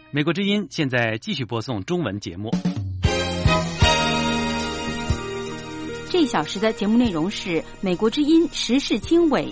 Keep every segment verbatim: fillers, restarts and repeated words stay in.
美国之音现在继续播送中文节目。 这一小时的节目内容是美国之音时事经纬。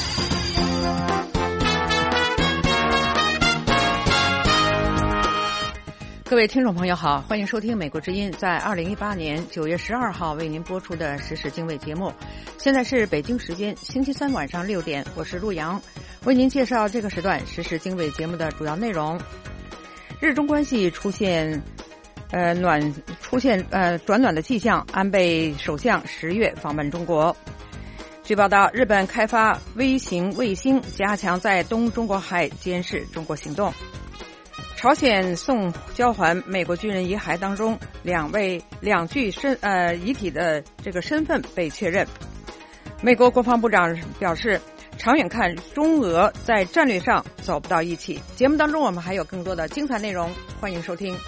各位听众朋友好，欢迎收听美国之音在二零一八年九月十二号为您播出的时事经纬节目。现在是北京时间星期三晚上六点，我是陆阳，为您介绍这个时段时事经纬节目的主要内容。日中关系出现呃暖出现呃转暖的迹象，安倍首相十月访问中国。据报道，日本开发微型卫星，加强在东中国海监视中国行动。朝鲜送交还美国军人遗骸当中，两位两具身呃遗体的这个身份被确认。美国国防部长表示，长远看，中俄在战略上走不到一起。节目当中我们还有更多的精彩内容，欢迎收听。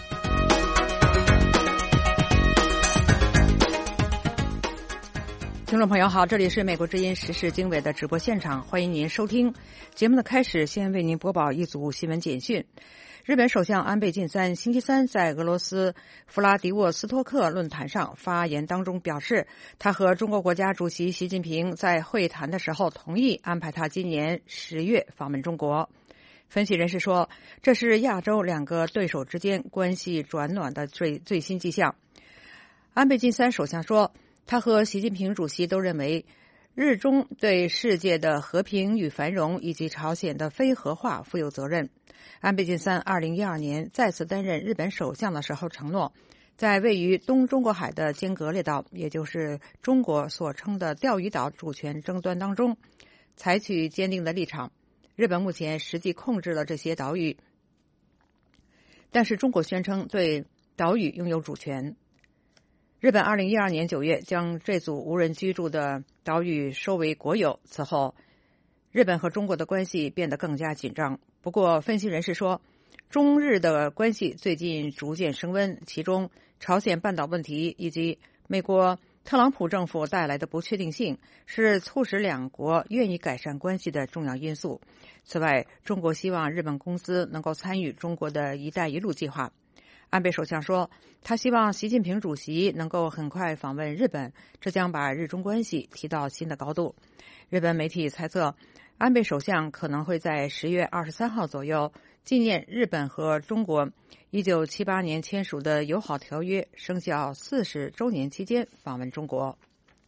听众朋友好，这里是美国之音时事经纬的直播现场，欢迎您收听。节目的开始，先为您播报一组新闻简讯。日本首相安倍晋三星期三在俄罗斯弗拉迪沃斯托克论坛上发言当中表示，他和中国国家主席习近平在会谈的时候同意安排他今年十月访问中国。分析人士说，这是亚洲两个对手之间关系转暖的最最新迹象。安倍晋三首相说，他和习近平主席都认为日中对世界的和平与繁荣以及朝鲜的非核化负有责任。安倍晋三二零一二年再次担任日本首相的时候承诺，在位于东中国海的尖阁列岛，也就是中国所称的钓鱼岛主权争端当中，采取坚定的立场。日本目前实际控制了这些岛屿，但是中国宣称对岛屿拥有主权。日本二零一二年九月将这组无人居住的岛屿收为国有，此后日本和中国的关系变得更加紧张。不过分析人士说，中日的关系最近逐渐升温，其中朝鲜半岛问题以及美国特朗普政府带来的不确定性是促使两国愿意改善关系的重要因素。此外，中国希望日本公司能够参与中国的一带一路计划。安倍首相说，他希望习近平主席能够很快访问日本，这将把日中关系提到新的高度。日本媒体猜测，安倍首相可能会在十月二十三号左右纪念日本和中国一九七八年签署的友好条约生效四十周年期间访问中国。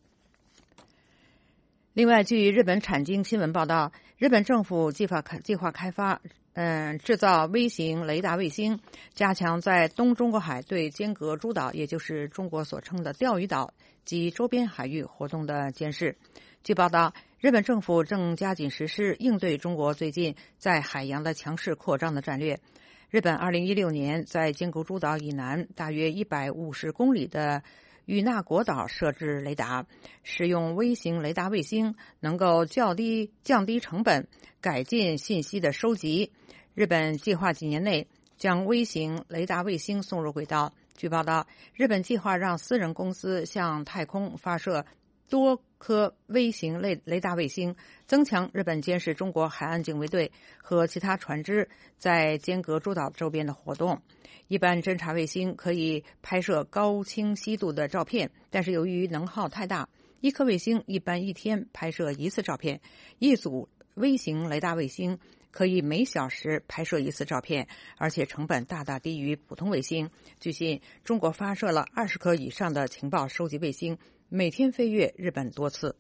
另外，据日本产经新闻报道，日本政府计划计划开发嗯，制造微型雷达卫星，加强在东中国海对尖阁诸岛，也就是中国所称的钓鱼岛及周边海域活动的监视。据报道，日本政府正加紧实施应对中国最近在海洋的强势扩张的战略。日本二零一六年在尖阁诸岛以南大约一百五十公里的与那国岛设置雷达，使用微型雷达卫星能够较低降低成本，改进信息的收集。日本计划几年内将微型雷达卫星送入轨道。据报道，日本计划让私人公司向太空发射多颗微型雷雷达卫星，增强日本监视中国海岸警卫队和其他船只在尖阁诸岛周边的活动。一般侦察卫星可以拍摄高清晰度的照片，但是由于能耗太大，一颗卫星一般一天拍摄一次照片。一组微型雷达卫星可以每小时拍摄一次照片，而且成本大大低于普通卫星。据悉，中国发射了二十颗以上的情报收集卫星，每天飞越日本多次。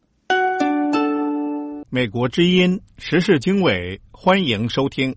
美国之音时事经纬，欢迎收听。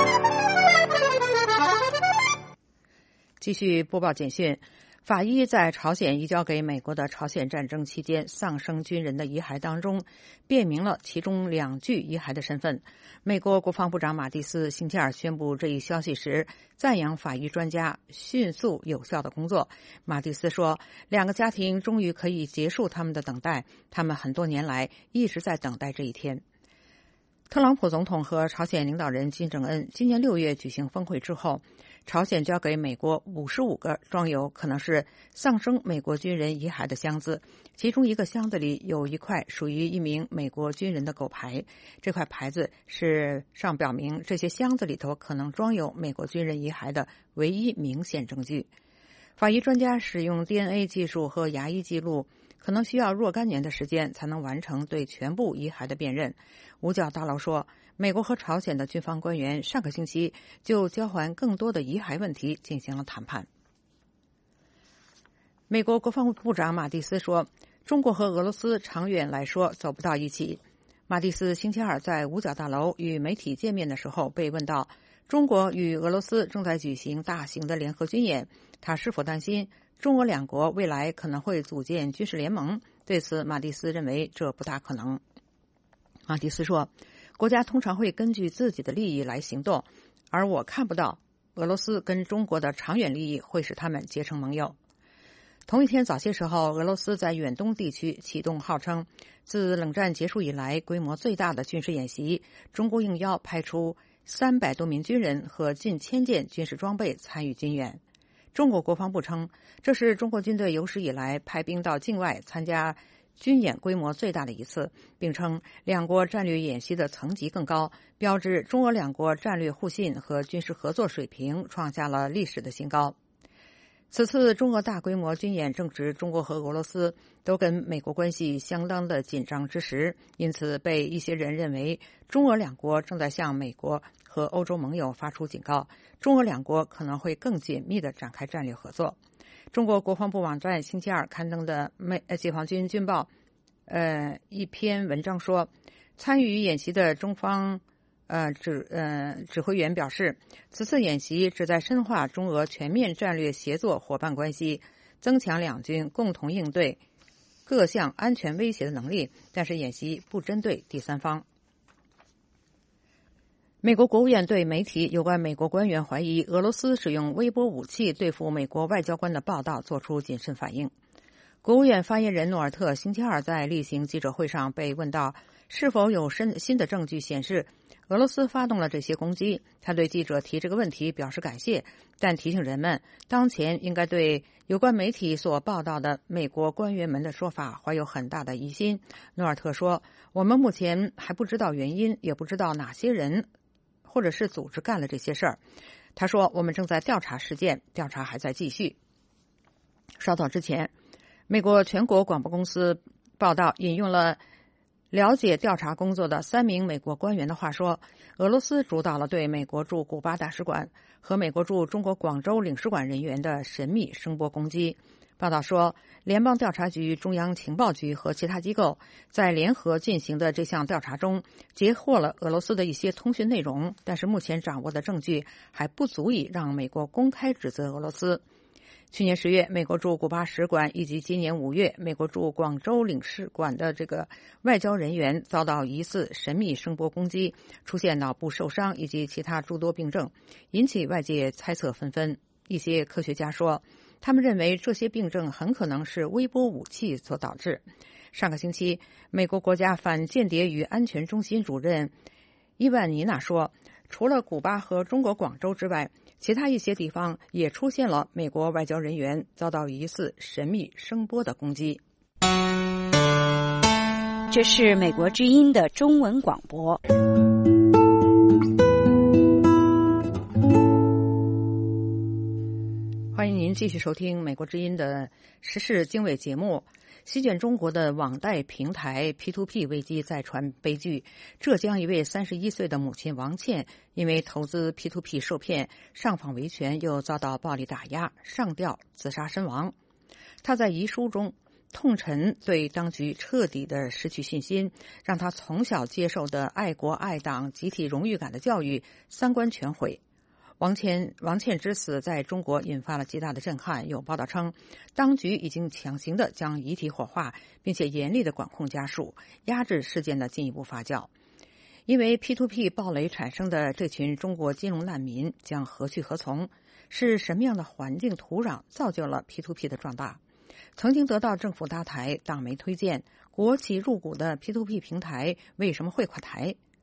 继续播报简讯。法医在朝鲜移交给美国的朝鲜战争期间丧生军人的遗骸当中，辨明了其中两具遗骸的身份。美国国防部长马蒂斯星期二宣布这一消息时，赞扬法医专家迅速有效的工作。马蒂斯说，两个家庭终于可以结束他们的等待，他们很多年来一直在等待这一天。 特朗普总统和朝鲜领导人金正恩今年六月举行峰会之后，朝鲜交给美国五十五个装有可能是丧生美国军人遗骸的箱子，其中一个箱子里有一块属于一名美国军人的狗牌，这块牌子是上表明这些箱子里头可能装有美国军人遗骸的唯一明显证据。法医专家使用 D N A 技术和牙医记录，可能需要若干年的时间才能完成对全部遗骸的辨认。五角大楼说，美国和朝鲜的军方官员上个星期就交还更多的遗骸问题进行了谈判。美国国防部长马蒂斯说，中国和俄罗斯长远来说走不到一起。马蒂斯星期二在五角大楼与媒体见面的时候被问到，中国与俄罗斯正在举行大型的联合军演，他是否担心中俄两国未来可能会组建军事联盟？对此，马蒂斯认为这不大可能。马蒂斯说，国家通常会根据自己的利益来行动，而我看不到俄罗斯跟中国的长远利益会使他们结成盟友。同一天早些时候，俄罗斯在远东地区启动号称自冷战结束以来规模最大的军事演习，中国应邀派出三百多名军人和近千件军事装备参与军演。中国国防部称，这是中国军队有史以来派兵到境外参加军演规模最大的一次，并称两国战略演习的层级更高，标志中俄两国战略互信和军事合作水平创下了历史的新高。此次中俄大规模军演正值中国和俄罗斯都跟美国关系相当的紧张之时，因此被一些人认为中俄两国正在向美国和欧洲盟友发出警告，中俄两国可能会更紧密地展开战略合作。中国国防部网站星期二刊登的美解放军军报呃一篇文章说，参与演习的中方呃指呃指挥员表示，此次演习旨在深化中俄全面战略协作伙伴关系，增强两军共同应对各项安全威胁的能力，但是演习不针对第三方。美国国务院对媒体有关美国官员怀疑俄罗斯使用微波武器对付美国外交官的报道作出谨慎反应。国务院发言人诺尔特星期二在例行记者会上被问到是否有新的证据显示俄罗斯发动了这些攻击，他对记者提这个问题表示感谢，但提醒人们当前应该对有关媒体所报道的美国官员们的说法怀有很大的疑心。诺尔特说，我们目前还不知道原因，也不知道哪些人或者是组织干了这些事儿。他说，我们正在调查事件，调查还在继续。稍早之前，美国全国广播公司报道引用了了解调查工作的三名美国官员的话说，俄罗斯主导了对美国驻古巴大使馆和美国驻中国广州领事馆人员的神秘声波攻击。报道说，联邦调查局、中央情报局和其他机构在联合进行的这项调查中截获了俄罗斯的一些通讯内容，但是目前掌握的证据还不足以让美国公开指责俄罗斯。去年十月，美国驻古巴使馆以及今年五月美国驻广州领事馆的这个外交人员遭到疑似神秘声波攻击，出现脑部受伤以及其他诸多病症，引起外界猜测纷纷。一些科学家说，他们认为这些病症很可能是微波武器所导致。上个星期，美国国家反间谍与安全中心主任伊万尼娜说，除了古巴和中国广州之外，其他一些地方也出现了美国外交人员遭到疑似神秘声波的攻击。 这是美国之音的中文广播。 欢迎您继续收听美国之音的时事经纬节目。席卷中国的网贷平台 P to P 危机再传悲剧，浙江一位三十一岁的母亲王倩因为投资 P to P 受骗，上访维权又遭到暴力打压，上吊自杀身亡。她在遗书中痛陈对当局彻底的失去信心，让她从小接受的爱国爱党集体荣誉感的教育三观全毁。王倩王倩之死在中国引发了极大的震撼。有报道称，当局已经强行的将遗体火化，并且严厉的管控家属，压制事件的进一步发酵。因为 P to P 暴雷产生的这群中国金融难民将何去何从？是什么样的环境土壤造就了 P to P 的壮大？曾经得到政府搭台、党媒推荐、国企入股的 P to P 平台为什么会垮台？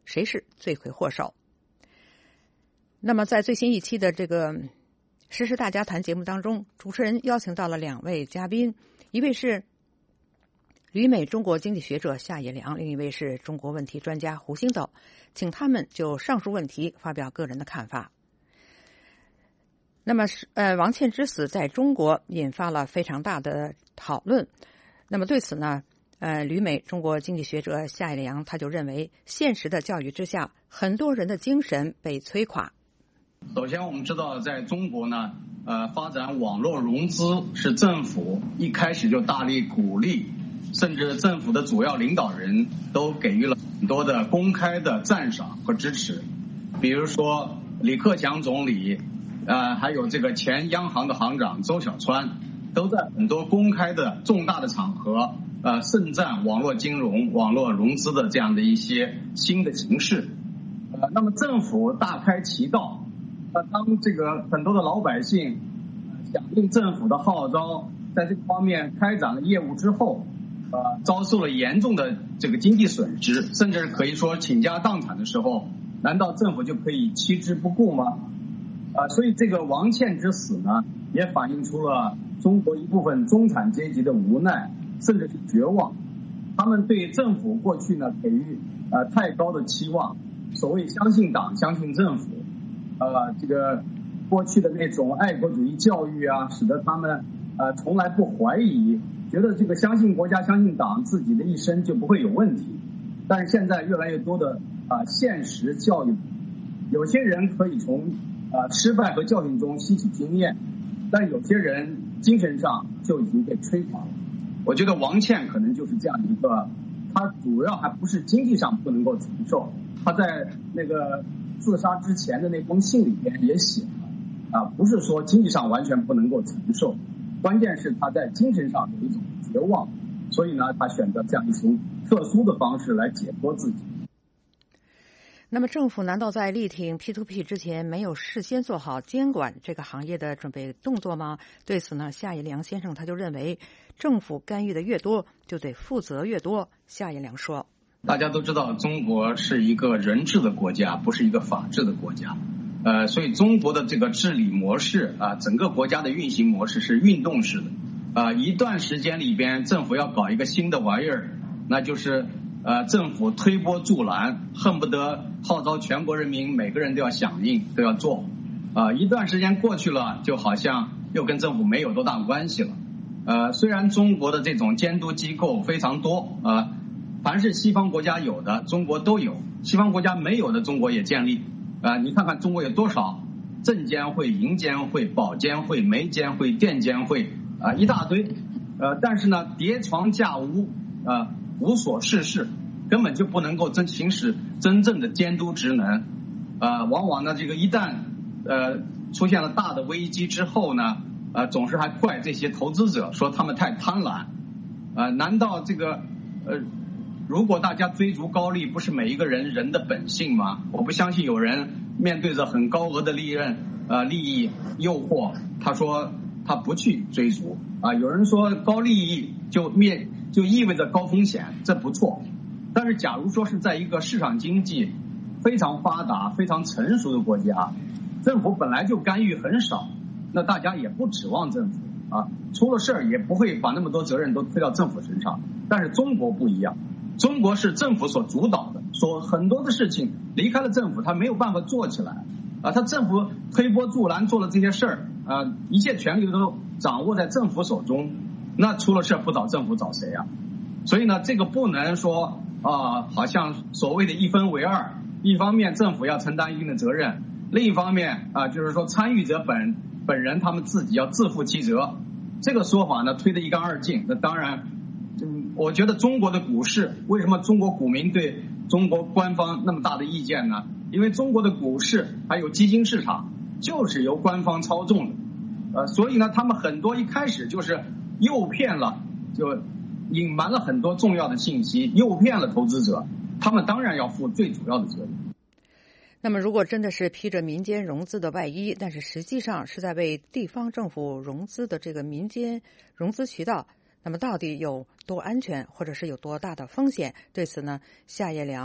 谁是罪魁祸首？那么在最新一期的这个《时事大家谈》节目当中，主持人邀请到了两位嘉宾，一位是旅美中国经济学者夏野良，另一位是中国问题专家胡星斗，请他们就上述问题发表个人的看法。那么呃，王倩之死在中国引发了非常大的讨论。那么对此呢，呃，旅美中国经济学者夏野良他就认为，现实的教育之下，很多人的精神被摧垮。 首先，我们知道，在中国呢，呃，发展网络融资是政府一开始就大力鼓励，甚至政府的主要领导人都给予了很多的公开的赞赏和支持。比如说李克强总理，呃，还有这个前央行的行长周小川，都在很多公开的重大的场合，呃，盛赞网络金融、网络融资的这样的一些新的形式。呃，那么政府大开其道。呃，当这个很多的老百姓响应政府的号召，在这个方面开展了业务之后，呃，遭受了严重的这个经济损失，甚至可以说倾家荡产的时候，难道政府就可以弃之不顾吗？呃，所以这个王倩之死呢，也反映出了中国一部分中产阶级的无奈，甚至是绝望。他们对政府过去呢给予呃太高的期望，所谓相信党、相信政府。呃，这个过去的那种爱国主义教育啊，使得他们呃从来不怀疑，觉得这个相信国家、相信党，自己的一生就不会有问题。但是现在越来越多的啊、呃、现实教育，有些人可以从啊、呃、失败和教训中吸取经验，但有些人精神上就已经被摧垮了。我觉得王倩可能就是这样一个，他主要还不是经济上不能够承受，他在那个自杀之前的那封信里边也写了，啊，不是说经济上完全不能够承受，关键是他在精神上有一种绝望，所以呢，他选择这样一种特殊的方式来解脱自己。 那么政府难道在力挺 P to P 之前没有事先做好监管这个行业的准备动作吗？对此呢，夏野良先生他就认为，政府干预的越多，就得负责越多。夏野良说， 大家都知道，中国是一个人治的国家，不是一个法治的国家。呃，所以中国的这个治理模式啊，整个国家的运行模式是运动式的。啊，一段时间里边，政府要搞一个新的玩意儿，那就是呃，政府推波助澜，恨不得号召全国人民每个人都要响应，都要做。啊，一段时间过去了，就好像又跟政府没有多大关系了。呃，虽然中国的这种监督机构非常多啊。凡是西方国家有的，中国都有；西方国家没有的，中国也建立。啊、呃，你看看中国有多少证监会、银监会、保监会、煤监会、电监会啊、呃，一大堆。呃，但是呢，叠床架屋，啊、呃，无所事事，根本就不能够真行使真正的监督职能。啊、呃，往往呢，这个一旦呃出现了大的危机之后呢，呃，总是还怪这些投资者，说他们太贪婪。啊、呃，难道这个呃？如果大家追逐高利不是每一个人人的本性吗？我不相信有人面对着很高额的利润呃利益诱惑，他说他不去追逐啊。有人说高利益就面就意味着高风险，这不错。但是假如说是在一个市场经济非常发达、非常成熟的国家，政府本来就干预很少，那大家也不指望政府啊，出了事儿也不会把那么多责任都推到政府身上。但是中国不一样。中国是政府所主导的，说很多的事情离开了政府，他没有办法做起来啊。他政府推波助澜做了这些事儿啊，一切权力都掌握在政府手中，那出了事不找政府找谁啊？所以呢，这个不能说啊，好像所谓的一分为二，一方面政府要承担一定的责任，另一方面啊，就是说参与者本本人他们自己要自负其责。这个说法呢，推得一干二净。那当然。嗯，我觉得中国的股市，为什么中国股民对中国官方那么大的意见呢？因为中国的股市还有基金市场就是由官方操纵的，呃，所以呢，他们很多一开始就是诱骗了，就隐瞒了很多重要的信息，诱骗了投资者，他们当然要负最主要的责任。 那么如果真的是披着民间融资的外衣，但是实际上是在为地方政府融资的这个民间融资渠道，那么到底有多安全，或者是有多大的风险？对此呢，夏野良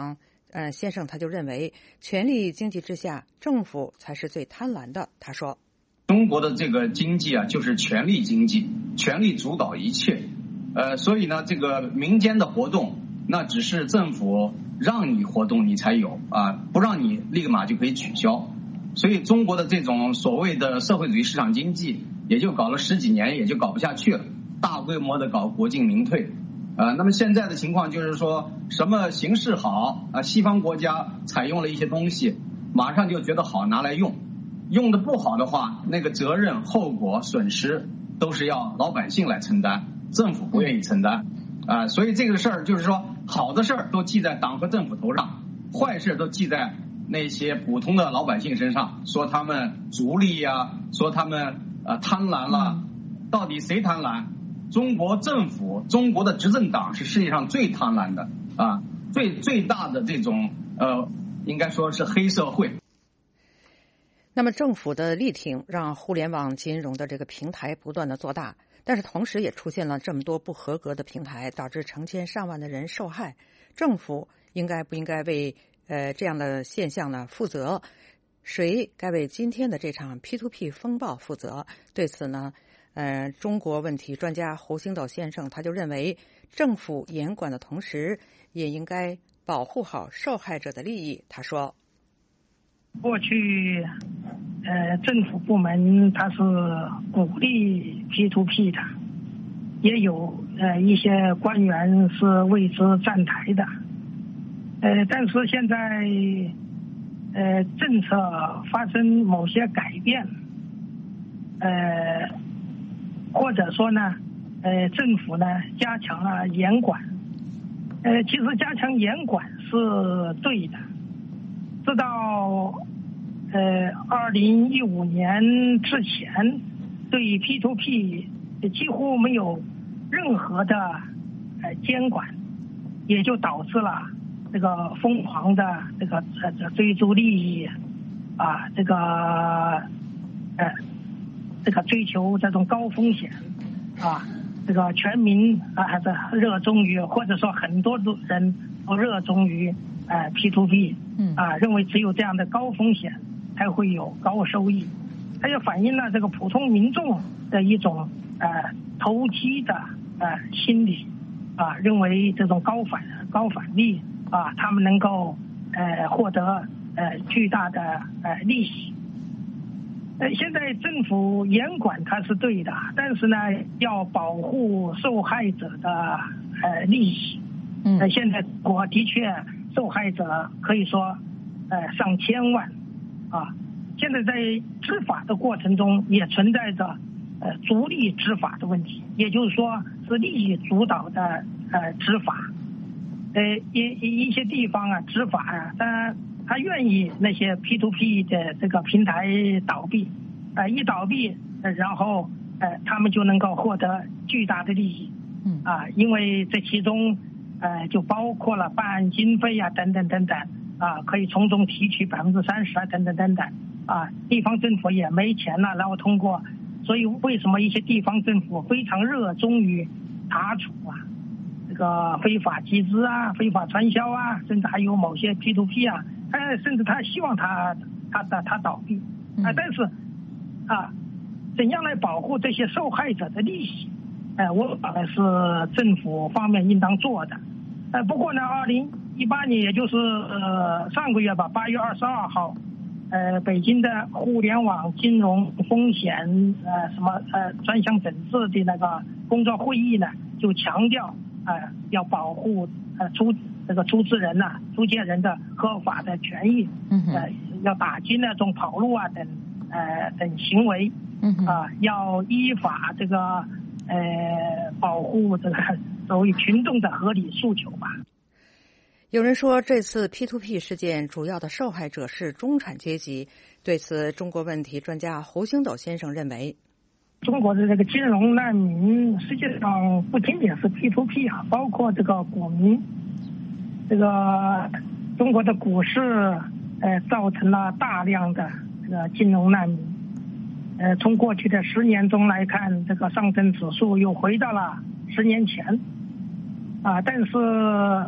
呃，先生他就认为，权力经济之下，政府才是最贪婪的。他说， 中国的这个经济啊，就是权力经济，权力主导一切。呃，所以呢，这个民间的活动，那只是政府让你活动你才有啊，不让你立马就可以取消。所以中国的这种所谓的社会主义市场经济，也就搞了十几年，也就搞不下去了，大规模的搞国进民退。呃，那么现在的情况就是说，什么形势好啊，西方国家采用了一些东西，马上就觉得好拿来用，用的不好的话，那个责任、后果、损失都是要老百姓来承担，政府不愿意承担啊，所以这个事儿就是说，好的事儿都记在党和政府头上，坏事都记在那些普通的老百姓身上，说他们逐利呀，说他们呃贪婪了，到底谁贪婪？中国政府，中国的执政党是世界上最贪婪的啊，最最大的这种呃，应该说是黑社会。 那么政府的力挺让互联网金融的这个平台不断的做大，但是同时也出现了这么多不合格的平台，导致成千上万的人受害。政府应该不应该为呃这样的现象呢负责？谁该为今天的这场 P to P 风暴负责？对此呢？呃，中国问题专家胡星斗先生他就认为，政府严管的同时，也应该保护好受害者的利益。他说， 过去，呃，政府部门它是鼓励 P to P 的，也有呃一些官员是为之站台的，呃，但是现在，呃，政策发生某些改变，呃。或者说呢，呃，政府呢加强了严管，呃，其实加强严管是对的。直到呃二零一五年之前，对 P to P 几乎没有任何的呃监管，也就导致了这个疯狂的这个呃追逐利益啊，这个呃。这个追求这种高风险啊，这个全民啊还是热衷于，或者说很多人都热衷于呃 P to P， 啊，认为只有这样的高风险才会有高收益，它也反映了这个普通民众的一种呃投机的呃心理啊，认为这种高返高返利啊，他们能够呃获得呃巨大的呃利息。呃，现在政府严管它是对的，但是呢，要保护受害者的呃利益。嗯，呃，现在我的确受害者可以说呃上千万啊。现在在执法的过程中也存在着呃逐利执法的问题，也就是说是利益主导的呃执法。呃，一一些地方啊执法啊，当然。他愿意那些 P to P 的这个平台倒闭，呃，一倒闭，呃、然后呃，他们就能够获得巨大的利益，嗯啊，因为这其中呃就包括了办案经费啊等等等等啊，可以从中提取百分之三十啊等等等等啊，地方政府也没钱了，然后通过，所以为什么一些地方政府非常热衷于查处啊？这个非法集资啊，非法传销啊，甚至还有某些 P to P 啊，他甚至他希望他他他他倒闭啊，但是啊，怎样来保护这些受害者的利益？呃，我认为是政府方面应当做的。呃，不过呢，二零一八年也就是呃上个月吧，八月二十二号，呃，北京的互联网金融风险呃什么呃专项整治的那个工作会议呢，就强调。呃，要保护呃出这个出资人呐、啊、出借人的合法的权益，呃，要打击那种跑路啊等呃等行为，啊、呃，要依法这个呃保护这个所谓群众的合理诉求吧。 有人说，这次 P to P 事件主要的受害者是中产阶级。对此，中国问题专家胡星斗先生认为。 中国的这个金融难民，实际上不仅仅是 P to P 啊，包括这个股民，这个中国的股市，呃，造成了大量的这个金融难民。呃，从过去的十年中来看，这个上证指数又回到了十年前，啊，但是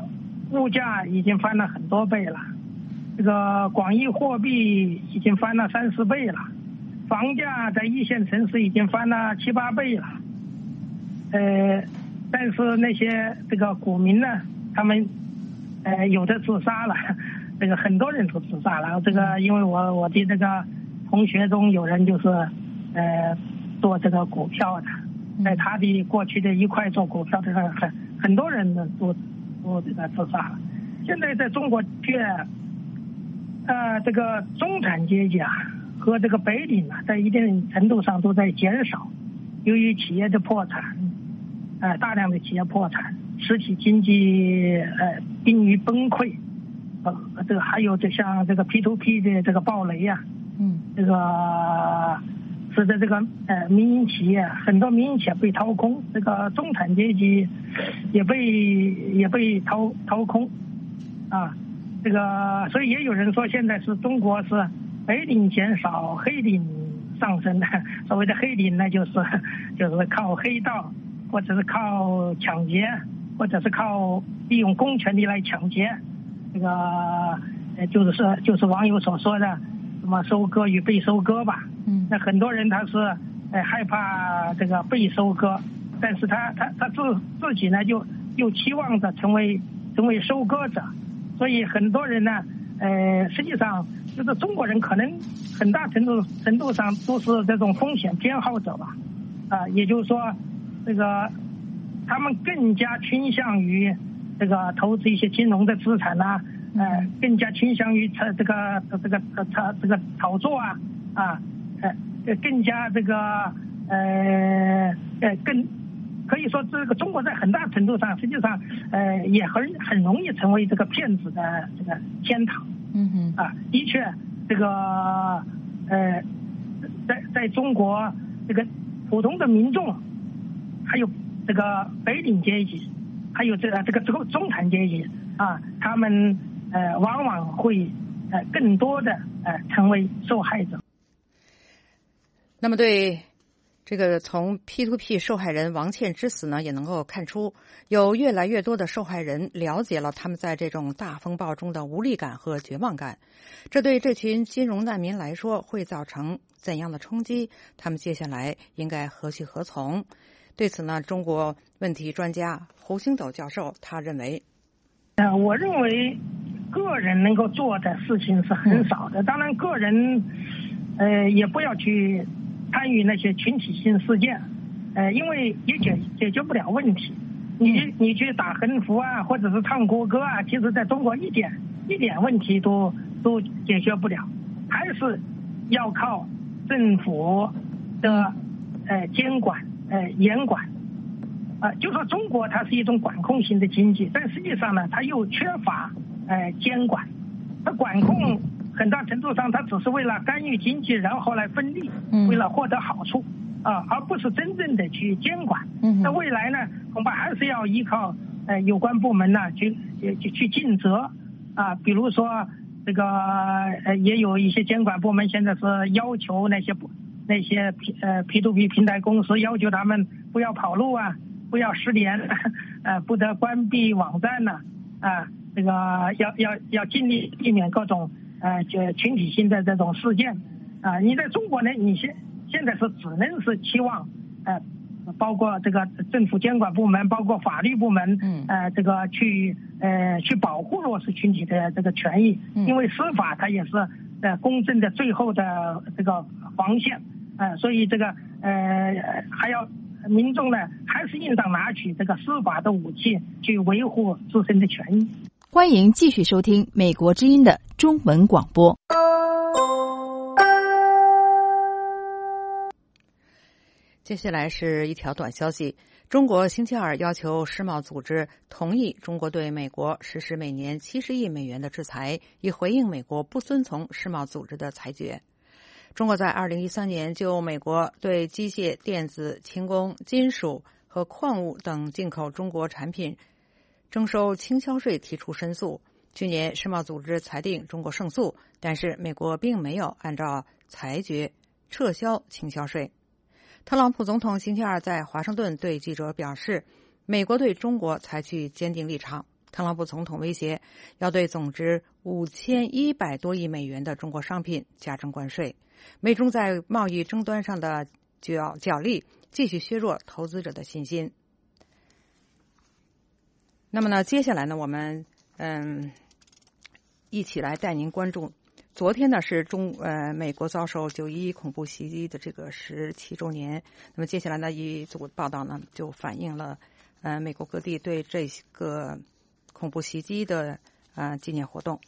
物价已经翻了很多倍了，这个广义货币已经翻了三四倍了，房价在一线城市已经翻了七八倍了。呃，但是那些这个股民呢，他们呃有的自杀了，这个很多人都自杀了。这个因为我我的这个同学中有人就是呃做这个股票的，在他的过去的一块做股票的很很多人呢都都这个自杀了。现在在中国却呃这个中产阶级啊和这个白领啊，在一定程度上都在减少，由于企业的破产，呃大量的企业破产，实体经济呃濒于崩溃，呃这个还有就像这个 P to P 的这个暴雷啊，嗯，这个使得这个呃民营企业很多民营企业被掏空，这个中产阶级也被也被掏掏空啊，这个所以也有人说现在是中国是白领减少，黑领上升的。所谓的黑领呢，就是就是靠黑道，或者是靠抢劫，或者是靠利用公权力来抢劫。这个呃就是说就是网友所说的什么收割与被收割吧。嗯。那很多人他是呃害怕这个被收割，但是他他他自自己呢就又期望着成为成为收割者，所以很多人呢呃实际上。就是中国人可能很大程度程度上都是这种风险偏好者吧，啊、呃，也就是说，这个他们更加倾向于这个投资一些金融的资产啊，呃，更加倾向于这个这个炒这个炒作啊，啊，呃，更加这个呃呃更可以说这个中国在很大程度上实际上呃也很很容易成为这个骗子的这个天堂。嗯哼啊，的确，这个呃，在在中国，这个普通的民众，还有这个白领阶级，还有这个这个中中产阶级啊，他们呃往往会呃更多的呃成为受害者。 那么对。这个从 P to P 受害人王倩之死呢，也能够看出，有越来越多的受害人了解了他们在这种大风暴中的无力感和绝望感。这对这群金融难民来说会造成怎样的冲击？他们接下来应该何去何从？对此呢，中国问题专家胡星斗教授他认为， 呃，我认为个人能够做的事情是很少的。当然，个人呃也不要去参与那些群体性事件，呃，因为也解解决不了问题。你你去打横幅啊，或者是唱国歌啊，其实在中国一点一点问题都都解决不了，还是要靠政府的呃监管呃严管。啊、呃，就说中国它是一种管控型的经济，但实际上呢，它又缺乏呃监管，它管控。很大程度上，它只是为了干预经济，然后来分利，为了获得好处啊、呃，而不是真正的去监管。那未来呢，恐怕还是要依靠呃有关部门呢去去去尽责啊、呃。比如说这个呃也有一些监管部门现在是要求那些那些呃 P to P 平台公司要求他们不要跑路啊，不要失联，呃不得关闭网站呢啊、呃，这个要要要尽力避免各种。呃，就群体性的这种事件啊、呃，你在中国呢，你现现在是只能是期望，呃，包括这个政府监管部门，包括法律部门，嗯，呃，这个去呃去保护弱势群体的这个权益，嗯、因为司法它也是呃公正的最后的这个防线，呃，所以这个呃还要民众呢，还是应当拿起这个司法的武器去维护自身的权益。 欢迎继续收听美国之音的中文广播。 接下来是一条短消息。中国星期二要求世贸组织同意中国对美国实施每年七十亿美元的制裁，以回应美国不遵从世贸组织的裁决。中国在二零一三年就美国对机械、电子、轻工、金属和矿物等进口中国产品征收倾销税提出申诉。去年世贸组织裁定中国胜诉，但是美国并没有按照裁决撤销倾销税。特朗普总统星期二在华盛顿对记者表示，美国对中国采取坚定立场。 特朗普总统威胁要对总值五千一百多亿美元的中国商品加征关税。美中在贸易争端上的角角力继续削弱投资者的信心。那么呢，接下来呢，我们嗯一起来带您关注。昨天呢是中呃美国遭受九一一恐怖袭击的这个十七周年。那么接下来呢，一组报道呢就反映了呃美国各地对这个恐怖袭击的呃纪念活动。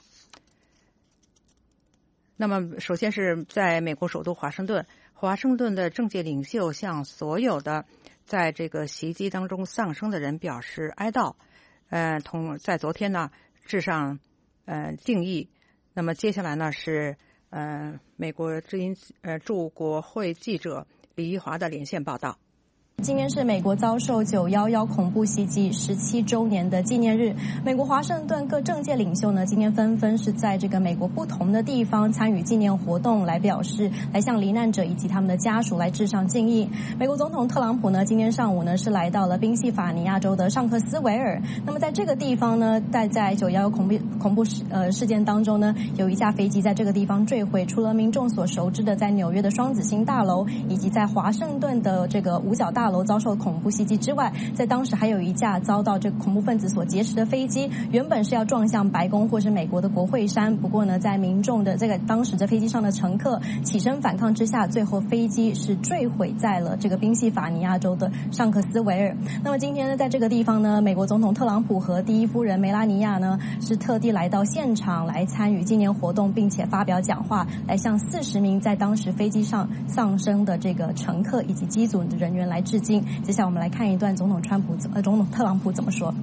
那么首先是在美国首都华盛顿，华盛顿的政界领袖向所有的在这个袭击当中丧生的人表示哀悼。呃，同在昨天呢致上呃敬意。那么接下来呢是呃美国之音呃驻国会记者李玉华的连线报道。 今天是美国遭受九一一恐怖袭击十七周年的纪念日。美国华盛顿各政界领袖呢，今天纷纷是在这个美国不同的地方参与纪念活动，来表示来向罹难者以及他们的家属来致上敬意。美国总统特朗普呢，今天上午呢是来到了宾夕法尼亚州的尚克斯维尔。那么在这个地方呢，在在九一一恐怖恐怖事呃事件当中呢，有一架飞机在这个地方坠毁。除了民众所熟知的在纽约的双子星大楼，以及在华盛顿的这个五角大楼遭受恐怖袭击之外，在当时还有一架遭到这个恐怖分子所劫持的飞机，原本是要撞向白宫或是美国的国会山，不过呢，在民众的这个当时在飞机上的乘客起身反抗之下，最后飞机是坠毁在了这个宾夕法尼亚州的尚克斯维尔。那么今天呢，在这个地方呢，美国总统特朗普和第一夫人梅拉尼亚呢，是特地来到现场来参与纪念活动，并且发表讲话，来向四十名在当时飞机上丧生的这个乘客以及机组的人员来致敬。接下来我们来看一段总统川普呃总统特朗普怎么说。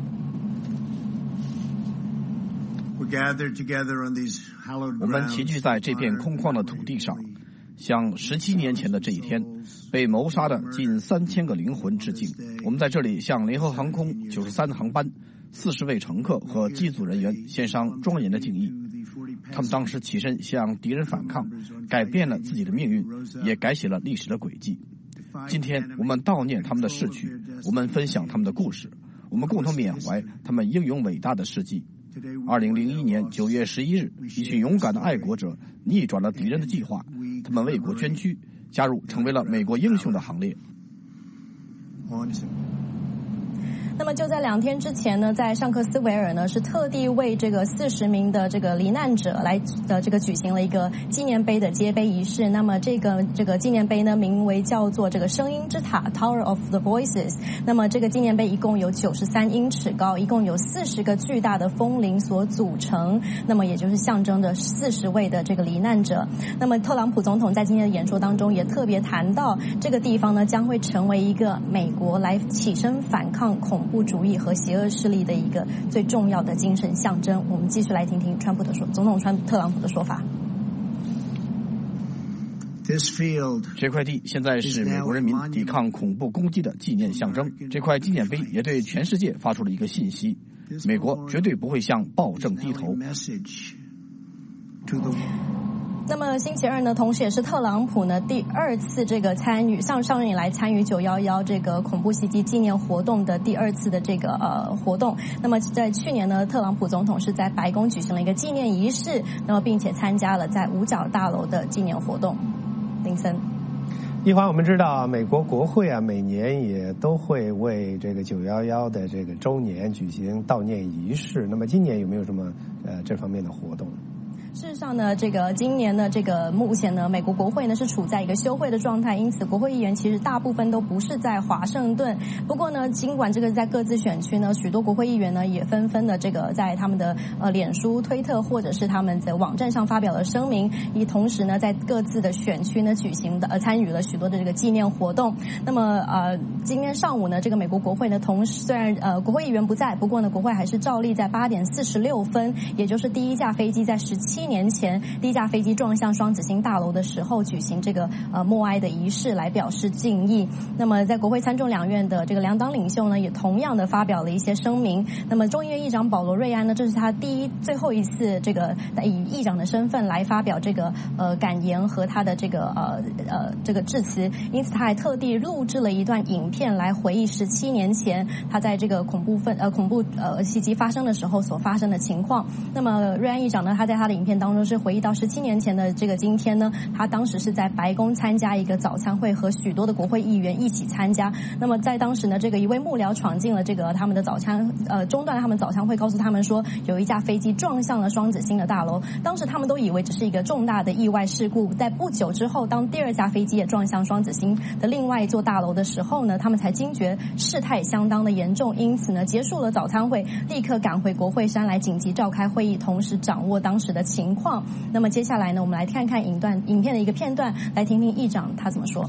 我们齐聚在这片空旷的土地上，向十七年前的这一天被谋杀的近三千个灵魂致敬。我们在这里向联合航空九十三航班四十位乘客和机组人员献上庄严的敬意。他们当时起身向敌人反抗，改变了自己的命运，也改写了历史的轨迹。今天我们悼念他们的逝去，我们分享他们的故事，我们共同缅怀他们英勇伟大的事迹。二零零一年九月十一日，一群勇敢的爱国者逆转了敌人的计划，他们为国捐躯，加入成为了美国英雄的行列。 那么就在两天之前呢，在尚克斯维尔呢是特地为这个四十名的这个罹难者来的这个举行了一个纪念碑的揭碑仪式。那么这个这个纪念碑呢，名为叫做这个声音之塔 Tower of the Voices。那么这个纪念碑一共有九十三英尺高，一共有四十个巨大的风铃所组成。那么也就是象征着四十位的这个罹难者。那么特朗普总统在今天的演说当中也特别谈到，这个地方呢将会成为一个美国来起身反抗恐怖。恐怖主义和邪恶势力的一个最重要的精神象征。我们继续来听听川普的说，总统川特朗普的说法。 这块地现在是美国人民抵抗恐怖攻击的纪念象征。这块纪念碑也对全世界发出了一个信息：美国绝对不会向暴政低头。 那么星期二呢，同时也是特朗普呢第二次这个参与上上任以来参与九一一这个恐怖袭击纪念活动的第二次的这个呃活动。那么在去年呢，特朗普总统是在白宫举行了一个纪念仪式，那么并且参加了在五角大楼的纪念活动。林森。 一华，我们知道美国国会啊，每年也都会为这个九一一的这个周年举行悼念仪式。那么今年有没有什么呃这方面的活动？ 事实上呢，这个今年呢，这个目前呢，美国国会呢是处在一个休会的状态，因此国会议员其实大部分都不是在华盛顿。不过呢，尽管这个在各自选区呢，许多国会议员呢也纷纷的这个在他们的呃脸书、推特或者是他们的网站上发表了声明，以同时呢，在各自的选区呢举行的呃参与了许多的这个纪念活动。那么呃，今天上午呢，这个美国国会呢，同时虽然呃国会议员不在，不过呢，国会还是照例在八点四十六分，也就是第一架飞机在十七七年前第一架飞机撞向双子星大楼的时候举行这个呃默哀的仪式来表示敬意。那么在国会参众两院的这个两党领袖呢，也同样的发表了一些声明。那么众议院议长保罗·瑞安呢，这是他第一最后一次这个以议长的身份来发表这个呃感言和他的这个呃呃这个致辞，因此他还特地录制了一段影片来回忆十七年前他在这个恐怖分呃恐怖呃袭击发生的时候所发生的情况。那么瑞安议长呢，他在他的影片当中是回忆到十七年前的这个今天呢，他当时是在白宫参加一个早餐会，和许多的国会议员一起参加。那么在当时呢，这个一位幕僚闯进了这个他们的早餐呃中断了他们早餐会，告诉他们说有一架飞机撞向了双子星的大楼。当时他们都以为只是一个重大的意外事故，在不久之后，当第二架飞机也撞向双子星的另外一座大楼的时候呢，他们才惊觉事态相当的严重，因此呢，结束了早餐会，立刻赶回国会山来紧急召开会议，同时掌握当时的情况。那么接下来呢，我们来看看影段影片的一个片段，来听听议长他怎么说。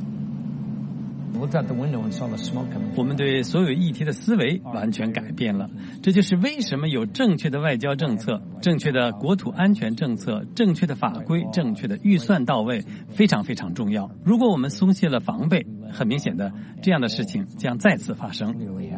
我们对所有议题的思维完全改变了，这就是为什么有正确的外交政策、正确的国土安全政策、正确的法规、正确的预算到位非常非常重要。如果我们松懈了防备，很明显的这样的事情将再次发生。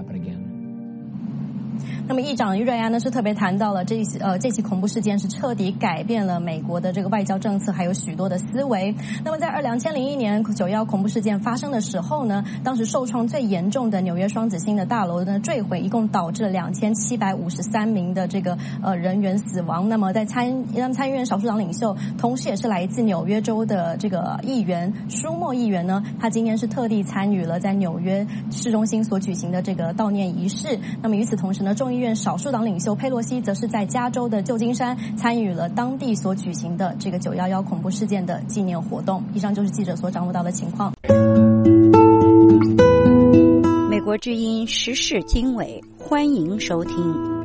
那么议长瑞安呢是特别谈到了这呃这起恐怖事件是彻底改变了美国的这个外交政策，还有许多的思维。那么在二两千零一年九幺恐怖事件发生的时候呢，当时受创最严重的纽约双子星的大楼呢坠毁，一共导致了两千七百五十三名的这个呃人员死亡。那么在参那么参议院少数党领袖，同时也是来自纽约州的这个议员舒默议员呢，他今天是特地参与了在纽约市中心所举行的这个悼念仪式。那么与此同时呢，众议院少数党领袖佩洛西则是在加州的旧金山参与了当地所举行的这个九一一恐怖事件的纪念活动。以上就是记者所掌握到的情况。 美国之音时事经纬，欢迎收听。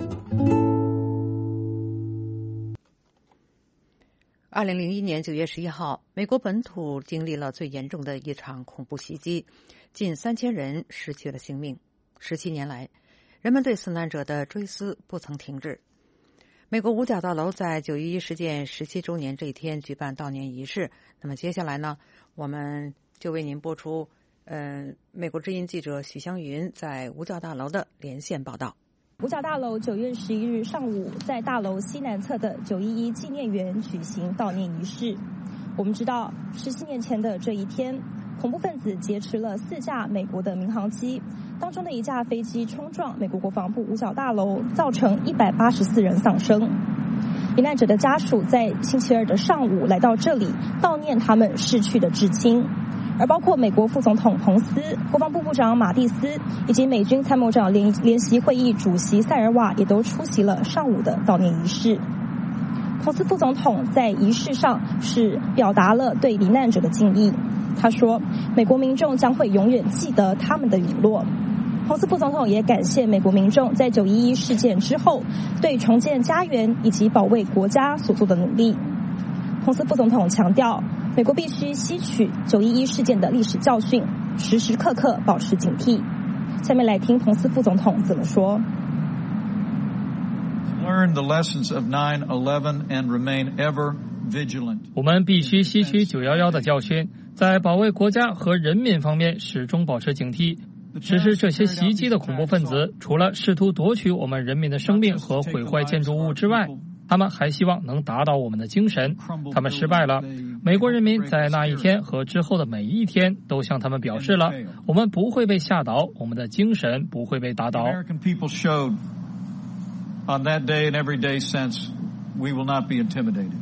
二零零一年九月十一号，美国本土经历了最严重的一场恐怖袭击，近三千人失去了性命。十七年来，人们对死难者的追思不曾停止。美国五角大楼在九一一事件十七周年这一天举办悼念仪式。那么接下来呢，我们就为您播出呃，美国之音记者许湘云在五角大楼的连线报道。 五角大楼九月十一日上午，在大楼西南侧的九一一纪念园举行悼念仪式。我们知道，十七年前的这一天，恐怖分子劫持了四架美国的民航机，当中的一架飞机冲撞美国国防部五角大楼，造成一百八十四人丧生。罹难者的家属在星期二的上午来到这里悼念他们逝去的至亲，而包括美国副总统彭斯、国防部部长马蒂斯以及美军参谋长联联席会议主席塞尔瓦也都出席了上午的悼念仪式。彭斯副总统在仪式上是表达了对罹难者的敬意，他说美国民众将会永远记得他们的陨落。彭斯副总统也感谢美国民众在九一一事件之后对重建家园以及保卫国家所做的努力。彭斯副总统强调，美国必须吸取九一一事件的历史教训，时时刻刻保持警惕。下面来听彭斯副总统怎么说。 Learn the lessons of nine eleven and remain ever vigilant. 我们必须吸取九一一的教训，在保卫国家和人民方面始终保持警惕。实施这些袭击的恐怖分子，除了试图夺取我们人民的生命和毁坏建筑物之外，他们还希望能打倒我们的精神。他们失败了。美国人民在那一天和之后的每一天都向他们表示了，我们不会被吓倒，我们的精神不会被打倒。 On that day and every day since, we will not be intimidated.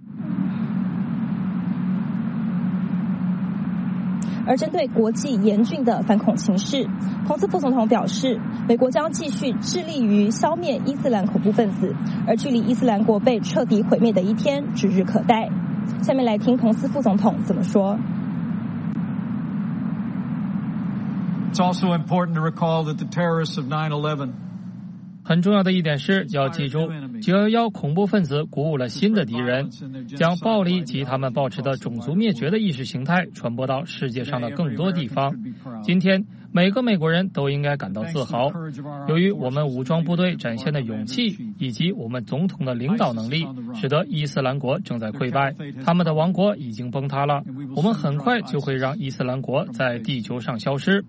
而针对国际严峻的反恐情势，彭斯副总统表示，美国将继续致力于消灭伊斯兰恐怖分子，而距离伊斯兰国被彻底毁灭的一天指日可待。下面来听彭斯副总统怎么说。 It's also important to recall that the terrorists of nine eleven 很重要的一点是要记住，九一一恐怖分子鼓舞了新的敌人，将暴力及他们抱持的种族灭绝的意识形态传播到世界上的更多地方。今天每个美国人都应该感到自豪，由于我们武装部队展现的勇气以及我们总统的领导能力，使得伊斯兰国正在溃败，他们的王国已经崩塌了，我们很快就会让伊斯兰国在地球上消失。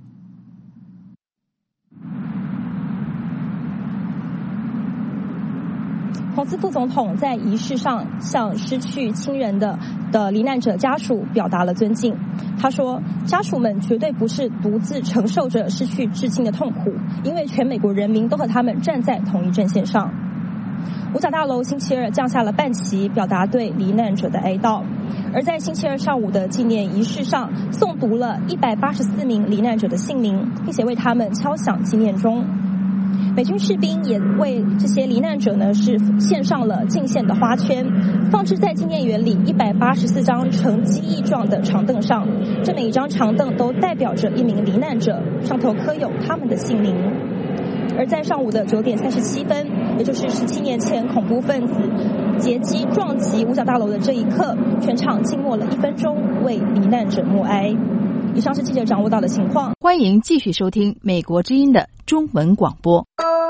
彭斯副总统在仪式上向失去亲人的的罹难者家属表达了尊敬。他说，家属们绝对不是独自承受着失去至亲的痛苦，因为全美国人民都和他们站在同一阵线上。五角大楼星期二降下了半旗，表达对罹难者的哀悼。而在星期二上午的纪念仪式上，诵读了一百八十四名罹难者的姓名，并且为他们敲响纪念钟。美军士兵也为这些罹难者呢是献上了敬献的花圈，放置在纪念园里一百八十四张呈机翼状的长凳上，这每一张长凳都代表着一名罹难者，上头刻有他们的姓名。而在上午的九点三十七分，也就是十七年前恐怖分子劫机撞击五角大楼的这一刻，全场静默了一分钟，为罹难者默哀。以上是记者掌握到的情况。 欢迎继续收听美国之音的中文广播。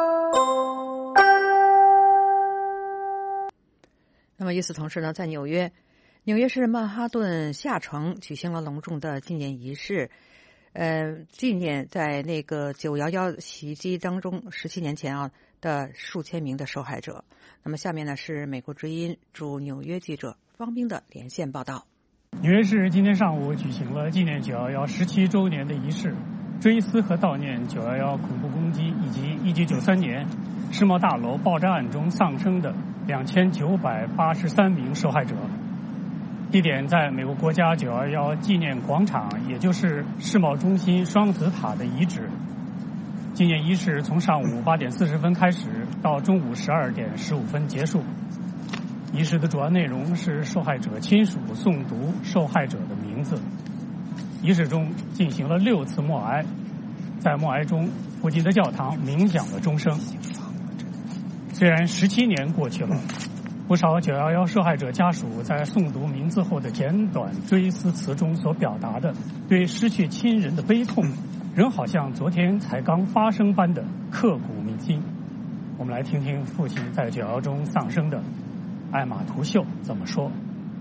那么与此同时呢，在纽约，纽约市曼哈顿下城举行了隆重的纪念仪式，呃，纪念在那个九一一袭击当中十七年前啊的数千名的受害者。那么下面呢是美国之音驻纽约记者方冰的连线报道。 纽约市今天上午举行了纪念九一一十七周年的仪式，追思和悼念九一一恐怖攻击以及一九九三年世贸大楼爆炸案中丧生的两千九百八十三名受害者。地点在美国国家九一一纪念广场，也就是世贸中心双子塔的遗址。纪念仪式从上午八点四十分开始，到中午十二点十五分结束。仪式的主要内容是受害者亲属诵读受害者的名字。仪式中进行了六次默哀，在默哀中，附近的教堂鸣响了钟声。虽然十七年过去了，不少九一一受害者家属在诵读名字后的简短追思词中所表达的对失去亲人的悲痛，仍好像昨天才刚发生般的刻骨铭心。我们来听听父亲在九一一中丧生的艾玛图秀怎么说。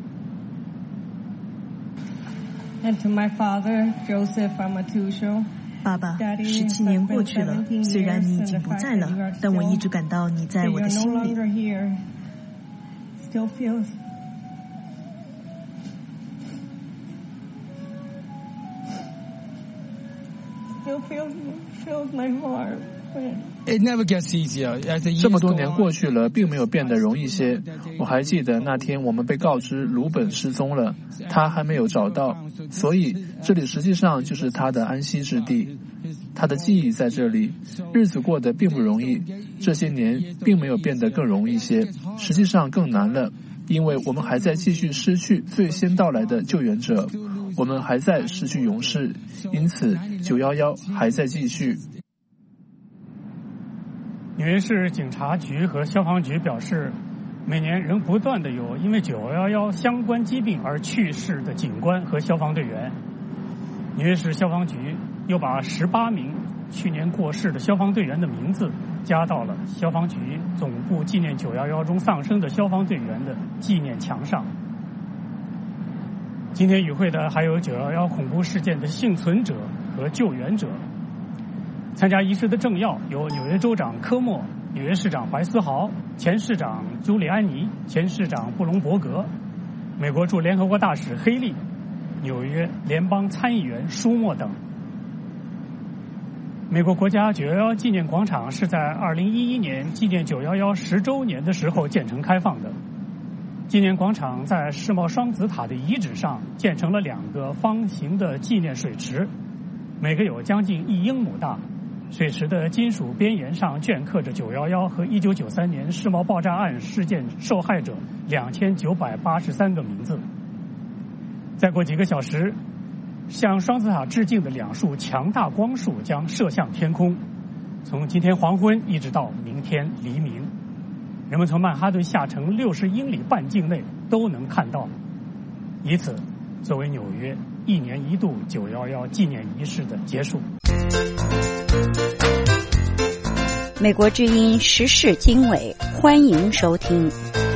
And to my father, Joseph Amatusho. 爸爸，十七年过去了，虽然你已经不在了，但我一直感到你在我的心里。 Still feels. Still feels fills my heart. It never gets easier. 这么多年过去了，并没有变得容易些。我还记得那天我们被告知鲁本失踪了，他还没有找到，所以这里实际上就是他的安息之地。他的记忆在这里，日子过得并不容易。这些年并没有变得更容易些，实际上更难了，因为我们还在继续失去最先到来的救援者，我们还在失去勇士，因此九一一还在继续。 纽约市警察局和消防局表示，每年仍不断的有因为九一一相关疾病而去世的警官和消防队员。纽约市消防局又把十八名去年过世的消防队员的名字加到了消防局总部纪念九一一中丧生的消防队员的纪念墙上。今天与会的还有九一一恐怖事件的幸存者和救援者。参加仪式的政要有纽约州长科莫、纽约市长怀斯豪、前市长朱利安尼、前市长布隆伯格、美国驻联合国大使黑利、纽约联邦参议员舒默等。美国国家九一一纪念广场是在二零一一年纪念九一一十周年的时候建成开放的。纪念广场在世贸双子塔的遗址上建成了两个方形的纪念水池，每个有将近一英亩大。水池的金属边沿上镌刻着九一一和一九九三年世贸爆炸案事件受害者两千九百八十三个名字。再过几个小时，向双子塔致敬的两束强大光束将射向天空， 从今天黄昏一直到明天黎明，人们从曼哈顿下城六十英里半径内都能看到，以此作为纽约一年一度九一一纪念仪式的结束。 美国之音时事经纬，欢迎收听。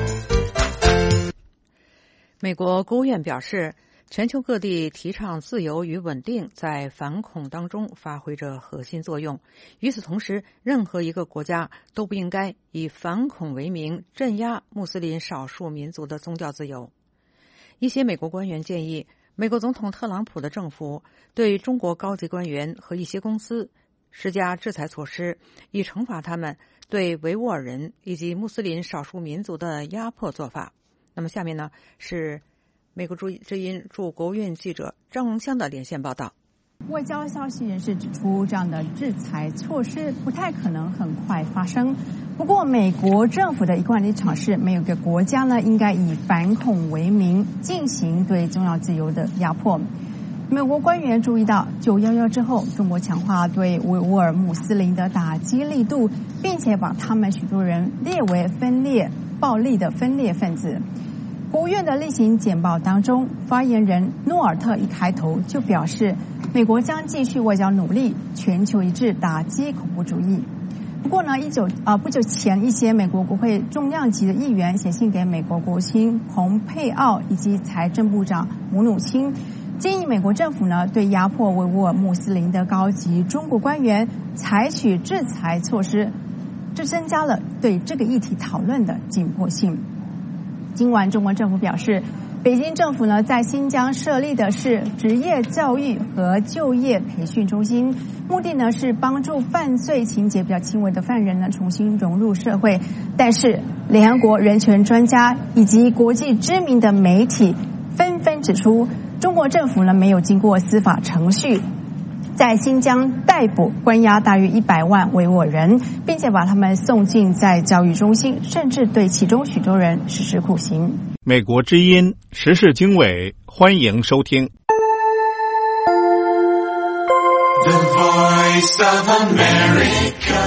美国国务院表示，全球各地提倡自由与稳定在反恐当中发挥着核心作用。与此同时，任何一个国家都不应该以反恐为名镇压穆斯林少数民族的宗教自由。一些美国官员建议，美国总统特朗普的政府对中国高级官员和一些公司施加制裁措施，以惩罚他们对维吾尔人以及穆斯林少数民族的压迫做法。那么下面呢，是美国之音驻国务院记者张荣香的连线报道。 外交消息人士指出，这样的制裁措施不太可能很快发生。不过，美国政府的一贯立场是，没有一个国家呢应该以反恐为名进行对宗教自由的压迫。美国官员注意到，九一一之后，中国强化对维吾尔穆斯林的打击力度，并且把他们许多人列为分裂暴力的分裂分子。国务院的例行简报当中，发言人诺尔特一开头就表示，美国将继续外交努力，全球一致打击恐怖主义。不过呢，一九啊不久前，一些美国国会重量级的议员写信给美国国务卿蓬佩奥以及财政部长姆努钦，建议美国政府呢对压迫维吾尔穆斯林的高级中国官员采取制裁措施，这增加了对这个议题讨论的紧迫性。今晚中国政府表示，北京政府呢在新疆设立的是职业教育和就业培训中心，目的呢是帮助犯罪情节比较轻微的犯人呢重新融入社会。但是联合国人权专家以及国际知名的媒体纷纷指出，中国政府呢没有经过司法程序，在新疆逮捕关押大约一百万维吾尔人，并且把他们送进在教育中心，甚至对其中许多人实施酷刑。 美国之音时事经纬，欢迎收听。 The Voice of America。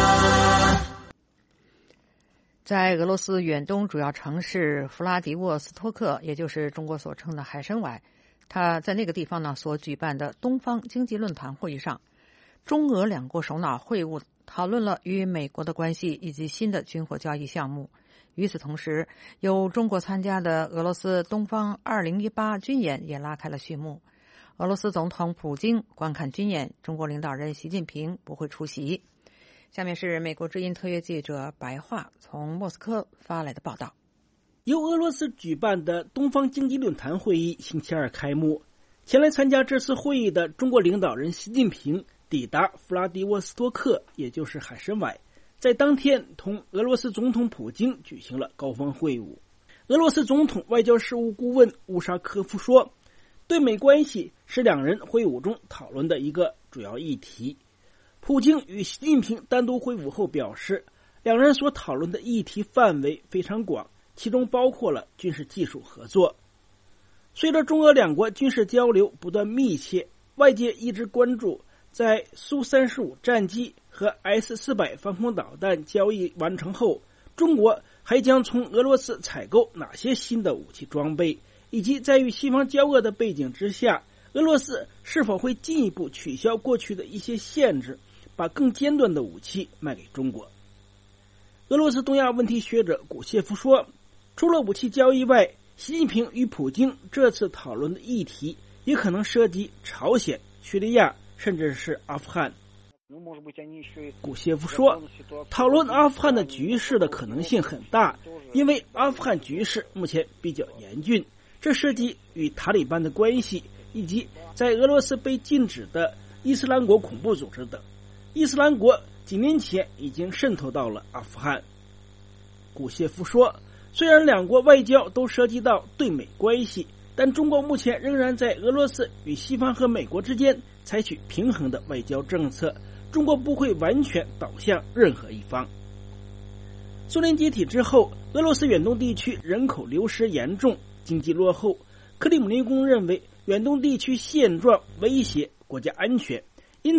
在俄罗斯远东主要城市弗拉迪沃斯托克，也就是中国所称的海参崴，他在那个地方呢所举办的东方经济论坛会议上，中俄两国首脑会晤讨论了与美国的关系以及新的军火交易项目。与此同时，由中国参加的俄罗斯东方二零一八军演也拉开了序幕。俄罗斯总统普京观看军演，中国领导人习近平不会出席。下面是美国之音特约记者白桦从莫斯科发来的报道。 由俄罗斯举办的东方经济论坛会议星期二开幕，前来参加这次会议的中国领导人习近平抵达弗拉迪沃斯托克，也就是海参崴，在当天同俄罗斯总统普京举行了高峰会晤。俄罗斯总统外交事务顾问乌沙科夫说，对美关系是两人会晤中讨论的一个主要议题。普京与习近平单独会晤后表示，两人所讨论的议题范围非常广，其中包括了军事技术合作。随着中俄两国军事交流不断密切，外界一直关注在苏三十五战机和 S 四百防空导弹交易完成后，中国还将从俄罗斯采购哪些新的武器装备，以及在与西方交恶的背景之下，俄罗斯是否会进一步取消过去的一些限制，把更尖端的武器卖给中国。俄罗斯东亚问题学者古谢夫说，除了武器交易外，习近平与普京这次讨论的议题也可能涉及朝鲜、叙利亚，甚至是阿富汗。古谢夫说，讨论阿富汗的局势的可能性很大，因为阿富汗局势目前比较严峻，这涉及与塔利班的关系，以及在俄罗斯被禁止的伊斯兰国恐怖组织等。伊斯兰国几年前已经渗透到了阿富汗。古谢夫说，虽然两国外交都涉及到对美关系，但中国目前仍然在俄罗斯与西方和美国之间采取平衡的外交政策，中国不会完全倒向任何一方。苏联解体之后，俄罗斯远东地区人口流失严重，经济落后。克里姆林宫认为远东地区现状威胁国家安全，因此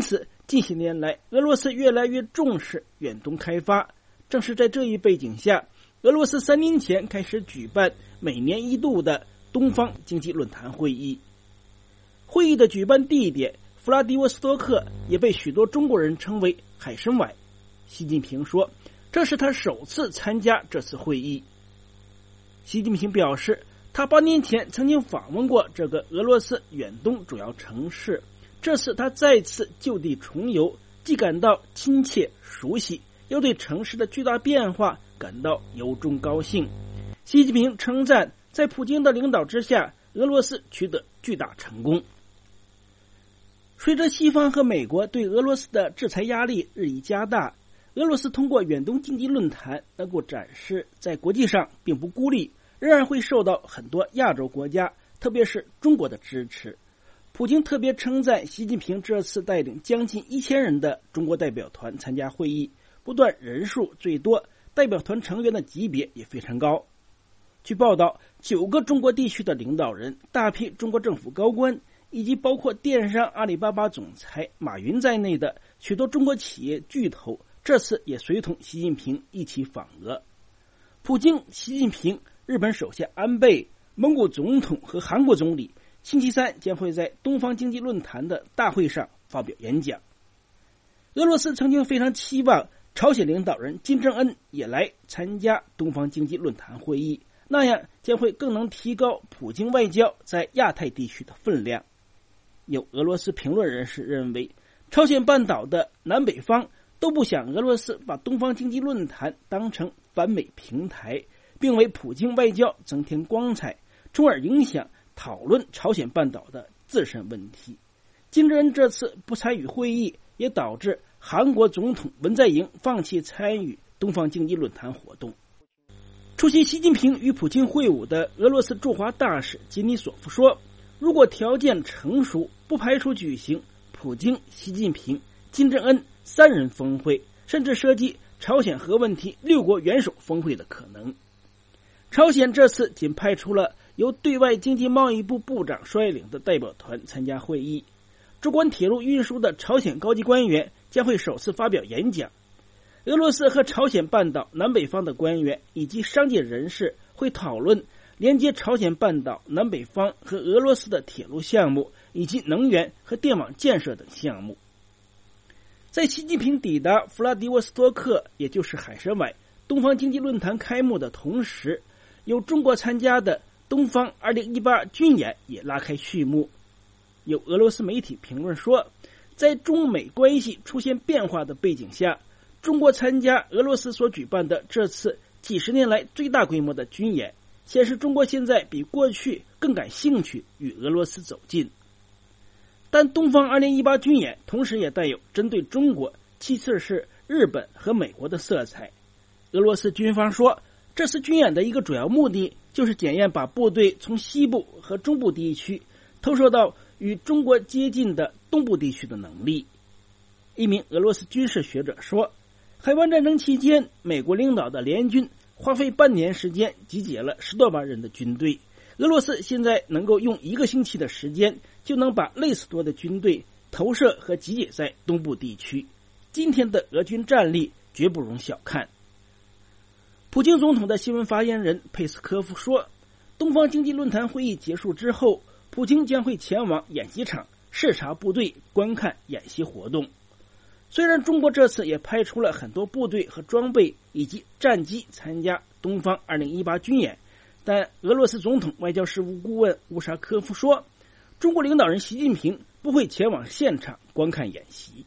近些年来，俄罗斯越来越重视远东开发。正是在这一背景下，俄罗斯三年前开始举办每年一度的东方经济论坛会议。会议的举办地点弗拉迪沃斯托克也被许多中国人称为海参崴。习近平说，这是他首次参加这次会议。习近平表示，他八年前曾经访问过这个俄罗斯远东主要城市，这次他再次就地重游，既感到亲切熟悉，又对城市的巨大变化感到由衷高兴。习近平称赞，在普京的领导之下，俄罗斯取得巨大成功。随着西方和美国对俄罗斯的制裁压力日益加大，俄罗斯通过远东经济论坛能够展示在国际上并不孤立，仍然会受到很多亚洲国家，特别是中国的支持。普京特别称赞习近平这次带领将近一千人的中国代表团参加会议，不但人数最多，代表团成员的级别也非常高。据报道，九个中国地区的领导人、大批中国政府高官，以及包括电商阿里巴巴总裁马云在内的许多中国企业巨头，这次也随同习近平一起访俄。普京、习近平、日本首相安倍、蒙古总统和韩国总理星期三将会在东方经济论坛的大会上发表演讲。俄罗斯曾经非常期望朝鲜领导人金正恩也来参加东方经济论坛会议，那样将会更能提高普京外交在亚太地区的分量。有俄罗斯评论人士认为，朝鲜半岛的南北方都不想俄罗斯把东方经济论坛当成反美平台，并为普京外交增添光彩，从而影响讨论朝鲜半岛的自身问题。金正恩这次不参与会议，也导致韩国总统文在寅放弃参与东方经济论坛活动。出席习近平与普京会晤的俄罗斯驻华大使金尼索夫说，如果条件成熟，不排除举行普京、习近平、金正恩三人峰会，甚至涉及朝鲜核问题六国元首峰会的可能。朝鲜这次仅派出了由对外经济贸易部部长率领的代表团参加会议，主管铁路运输的朝鲜高级官员将会首次发表演讲。俄罗斯和朝鲜半岛南北方的官员以及商界人士会讨论连接朝鲜半岛南北方和俄罗斯的铁路项目，以及能源和电网建设等项目。在习近平抵达弗拉迪沃斯托克，也就是海参崴东方经济论坛开幕的同时，由中国参加的东方二零一八军演也拉开序幕。有俄罗斯媒体评论说，在中美关系出现变化的背景下，中国参加俄罗斯所举办的这次几十年来最大规模的军演，显示中国现在比过去更感兴趣与俄罗斯走近。但东方二零一八军演同时也带有针对中国，其次是日本和美国的色彩。俄罗斯军方说，这次军演的一个主要目的就是检验把部队从西部和中部地区投射到与中国接近的东部地区的能力。一名俄罗斯军事学者说，海湾战争期间，美国领导的联军花费半年时间集结了十多万人的军队，俄罗斯现在能够用一个星期的时间就能把类似多的军队投射和集结在东部地区。今天的俄军战力绝不容小看。普京总统的新闻发言人佩斯科夫说，东方经济论坛会议结束之后，普京将会前往演习场视察部队，观看演习活动。虽然中国这次也派出了很多部队和装备以及战机参加东方二零一八军演，但俄罗斯总统外交事务顾问乌沙科夫说，中国领导人习近平不会前往现场观看演习。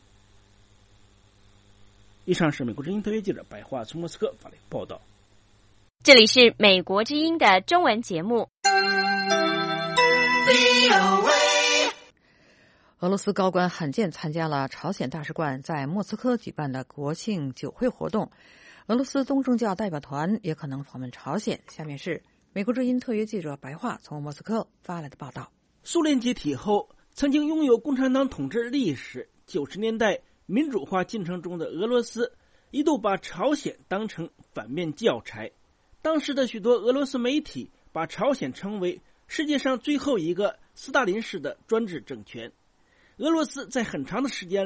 以上是美国之音特约记者白桦从莫斯科发来报道。 这里是美国之音的中文节目。 俄罗斯高官罕见参加了朝鲜大使馆在莫斯科举办的国庆酒会活动，俄罗斯东正教代表团也可能访问朝鲜。下面是美国之音特约记者白桦从莫斯科发来的报道。 苏联解体后，曾经拥有共产党统治历史、九十年代民主化进程中的俄罗斯，一度把朝鲜当成反面教材。当时的许多俄罗斯媒体把朝鲜称为世界上最后一个斯大林式的专制政权。俄罗斯在很长的时间里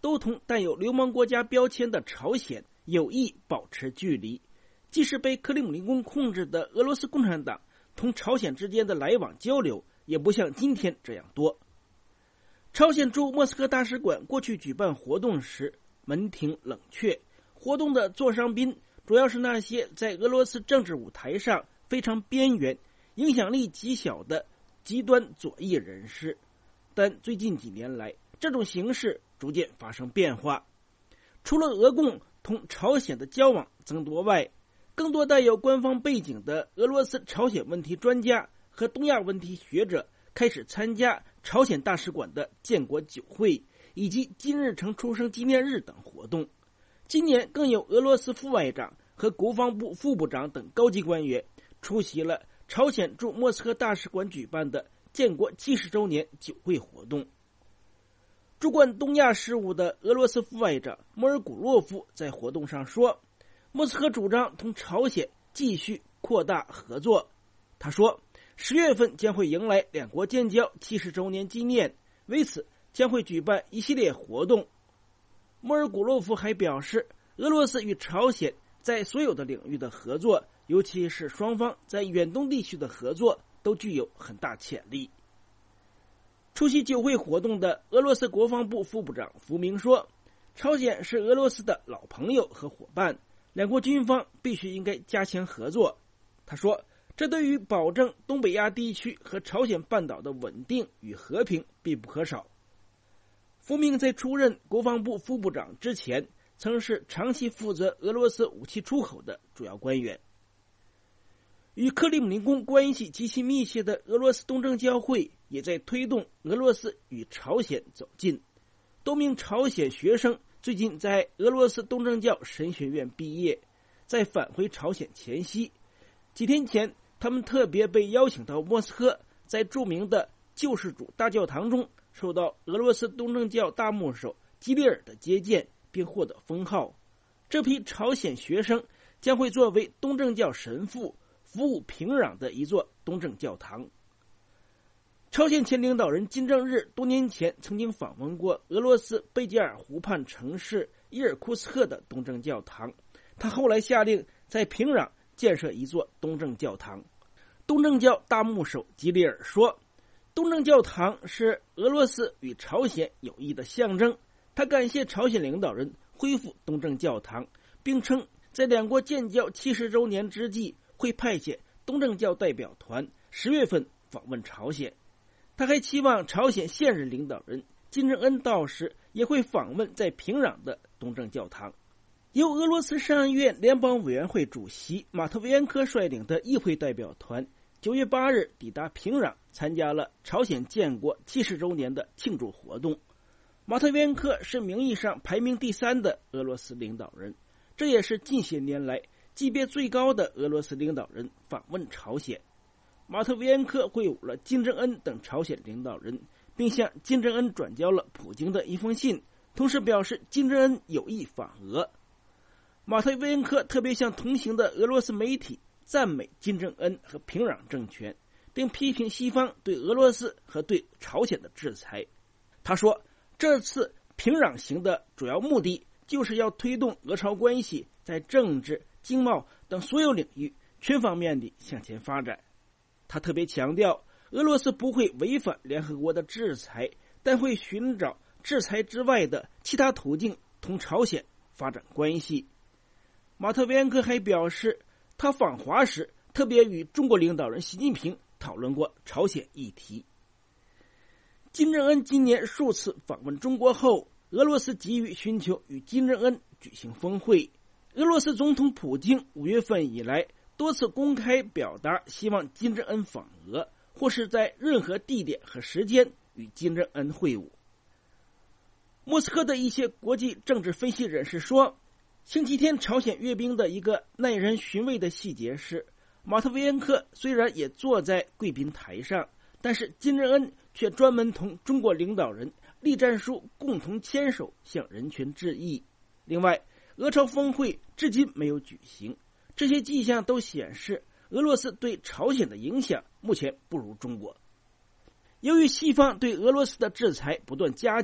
都同带有流氓国家标签的朝鲜有意保持距离，即使被克里姆林宫控制的俄罗斯共产党同朝鲜之间的来往交流也不像今天这样多。朝鲜驻莫斯科大使馆过去举办活动时门庭冷却，活动的座上宾主要是那些在俄罗斯政治舞台上非常边缘、影响力极小的极端左翼人士。但最近几年来，这种形势逐渐发生变化。除了俄共同朝鲜的交往增多外，更多带有官方背景的俄罗斯朝鲜问题专家和东亚问题学者开始参加朝鲜大使馆的建国酒会以及金日成出生纪念日等活动。今年更有俄罗斯副外长和国防部副部长等高级官员出席了朝鲜驻莫斯科大使馆举办的建国七十周年酒会活动。主管东亚事务的俄罗斯副外长莫尔古洛夫在活动上说，莫斯科主张同朝鲜继续扩大合作。他说，十月份将会迎来两国建交七十周年纪念，为此将会举办一系列活动。莫尔古洛夫还表示，俄罗斯与朝鲜在所有的领域的合作，尤其是双方在远东地区的合作，都具有很大潜力。出席酒会活动的俄罗斯国防部副部长福明说，朝鲜是俄罗斯的老朋友和伙伴，两国军方必须应该加强合作。他说，这对于保证东北亚地区和朝鲜半岛的稳定与和平必不可少。福明在出任国防部副部长之前，曾是长期负责俄罗斯武器出口的主要官员。与克里姆林宫关系极其密切的俄罗斯东正教会也在推动俄罗斯与朝鲜走近。多名朝鲜学生最近在俄罗斯东正教神学院毕业，在返回朝鲜前夕，几天前他们特别被邀请到莫斯科，在著名的救世主大教堂中受到俄罗斯东正教大牧首基利尔的接见，并获得封号。这批朝鲜学生将会作为东正教神父服务平壤的一座东正教堂。朝鲜前领导人金正日多年前曾经访问过俄罗斯贝加尔湖畔城市伊尔库斯克的东正教堂，他后来下令在平壤建设一座东正教堂。东正教大牧首吉里尔说，东正教堂是俄罗斯与朝鲜友谊的象征，他感谢朝鲜领导人恢复东正教堂，并称在两国建交七十周年之际会派遣东正教代表团十月份访问朝鲜。他还期望朝鲜现任领导人金正恩到时也会访问在平壤的东正教堂。由俄罗斯上院联邦委员会主席马特维延科率领的议会代表团九月八日抵达平壤，参加了朝鲜建国七十周年的庆祝活动。马特维延科是名义上排名第三的俄罗斯领导人，这也是近些年来级别最高的俄罗斯领导人访问朝鲜。马特维延科会晤了金正恩等朝鲜领导人，并向金正恩转交了普京的一封信，同时表示金正恩有意访俄。马特维延科特别向同行的俄罗斯媒体赞美金正恩和平壤政权，并批评西方对俄罗斯和对朝鲜的制裁。他说，这次平壤行的主要目的就是要推动俄朝关系在政治、经贸等所有领域全方面地向前发展。他特别强调，俄罗斯不会违反联合国的制裁，但会寻找制裁之外的其他途径同朝鲜发展关系。马特维延科还表示，他访华时特别与中国领导人习近平讨论过朝鲜议题。金正恩今年数次访问中国后，俄罗斯急于寻求与金正恩举行峰会。俄罗斯总统普京五月份以来多次公开表达希望金正恩访俄，或是在任何地点和时间与金正恩会晤。莫斯科的一些国际政治分析人士说，星期天朝鲜阅兵的一个耐人寻味的细节是，马特维延科虽然也坐在贵宾台上，但是金正恩却专门同中国领导人栗战书共同牵手向人群致意。另外，俄朝峰会至今没有举行，这些迹象都显示俄罗斯对朝鲜的影响目前不如中国。由于西方对俄罗斯的制裁不断加紧，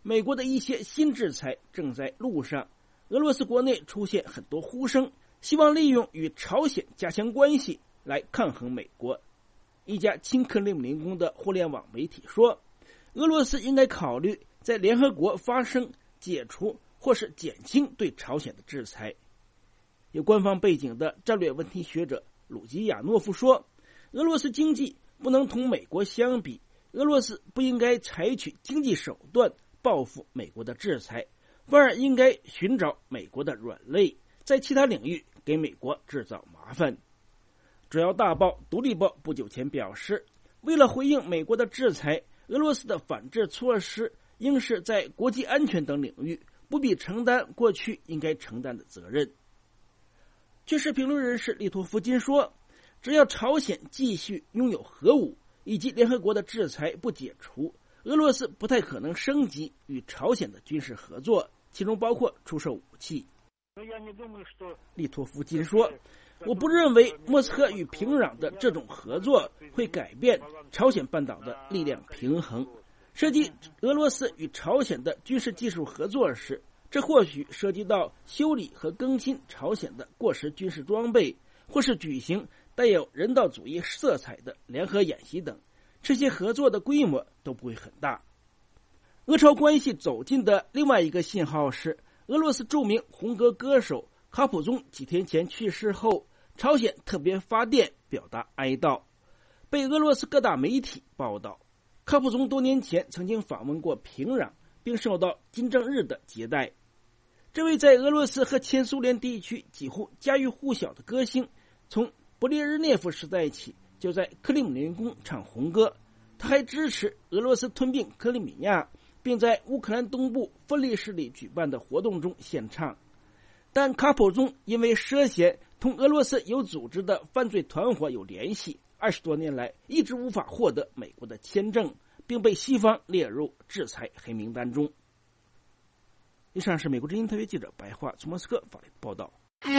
美国的一些新制裁正在路上。俄罗斯国内出现很多呼声，希望利用与朝鲜加强关系来抗衡美国。一家亲克里姆林宫的互联网媒体说，俄罗斯应该考虑在联合国发声，解除或是减轻对朝鲜的制裁。有官方背景的战略问题学者鲁基亚诺夫说，俄罗斯经济不能同美国相比，俄罗斯不应该采取经济手段报复美国的制裁，反而应该寻找美国的软肋，在其他领域给美国制造麻烦。主要大报《独立报》不久前表示，为了回应美国的制裁，俄罗斯的反制措施应是在国际安全等领域不必承担过去应该承担的责任。军事评论人士利托夫金说，只要朝鲜继续拥有核武以及联合国的制裁不解除，俄罗斯不太可能升级与朝鲜的军事合作，其中包括出售武器。利托夫金说，我不认为莫斯科与平壤的这种合作会改变朝鲜半岛的力量平衡。涉及俄罗斯与朝鲜的军事技术合作时，这或许涉及到修理和更新朝鲜的过时军事装备，或是举行带有人道主义色彩的联合演习等，这些合作的规模都不会很大。俄朝关系走近的另外一个信号是，俄罗斯著名红歌歌手卡普宗几天前去世后，朝鲜特别发电表达哀悼。被俄罗斯各大媒体报道，卡普宗多年前曾经访问过平壤，并受到金正日的接待。这位在俄罗斯和前苏联地区几乎家喻户晓的歌星，从勃列日涅夫时代起就在克里姆林宫唱红歌。他还支持俄罗斯吞并克里米亚，并在乌克兰东部分离市里举办的活动中献唱。但卡普宗因为涉嫌同俄罗斯有组织的犯罪团伙有联系，二十多年来一直无法获得美国的签证，并被西方列入制裁黑名单中。以上是美国之音特约记者白桦从莫斯科发来的报道。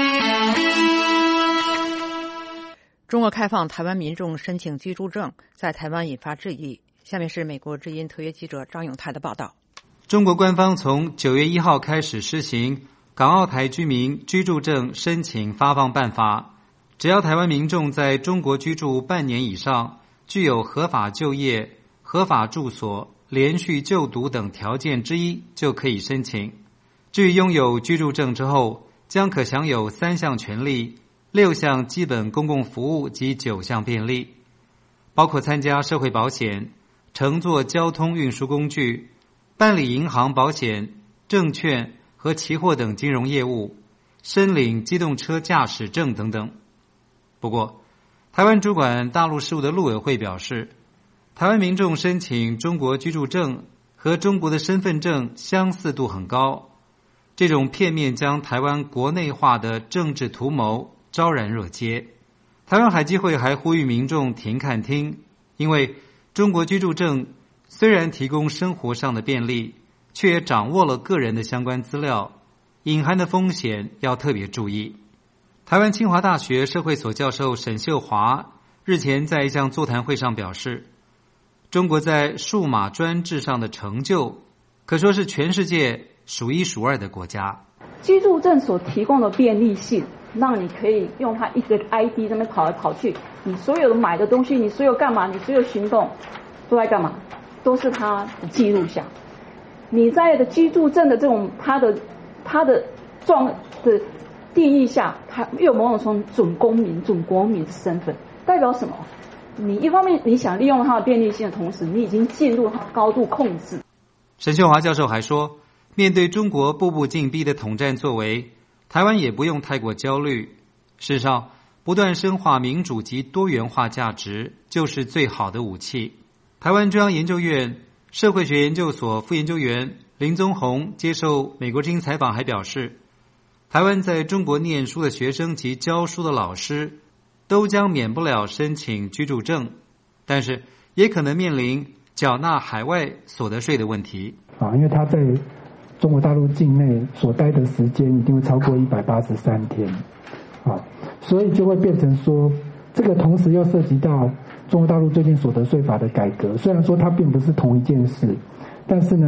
中国开放台湾民众申请居住证，在台湾引发质疑。下面是美国之音特约记者张永泰的报道。 中国官方从九月一号开始施行《港澳台居民居住证申请发放办法》，只要台湾民众在中国居住半年以上，具有合法就业、合法住所、连续就读等条件之一，就可以申请。至于拥有居住证之后，将可享有三项权利、六项基本公共服务及九项便利，包括参加社会保险、乘坐交通运输工具、办理银行保险、证券和期货等金融业务、申领机动车驾驶证等等。不过，台湾主管大陆事务的陆委会表示，台湾民众申请中国居住证和中国的身份证相似度很高，这种片面将台湾国内化的政治图谋昭然若揭。台湾海基会还呼吁民众停看听，因为中国居住证虽然提供生活上的便利，却也掌握了个人的相关资料，隐含的风险要特别注意。台湾清华大学社会所教授沈秀华日前在一项座谈会上表示，中国在数码专制上的成就可说是全世界数一数二的国家。 居住证所提供的便利性，让你可以用它一个 I D 在那边跑来跑去，你所有的买的东西，你所有干嘛，你所有行动都在干嘛，都是它的记录下。你在的居住证的这种它的它的状的定义下，它有某种准公民、准国民的身份，代表什么？你一方面你想利用它的便利性的同时，你已经进入它高度控制。 沈秀华教授还说，面对中国步步紧逼的统战作为，台湾也不用太过焦虑。事实上，不断深化民主及多元化价值就是最好的武器。台湾中央研究院社会学研究所副研究员林宗宏接受美国之音采访还表示，台湾在中国念书的学生及教书的老师都将免不了申请居住证，但是也可能面临缴纳海外所得税的问题。 啊，因为他在中国大陆境内所待的时间一定会超过一百八十三天，啊，所以就会变成说，这个同时又涉及到中国大陆最近所得税法的改革。虽然说它并不是同一件事，但是呢，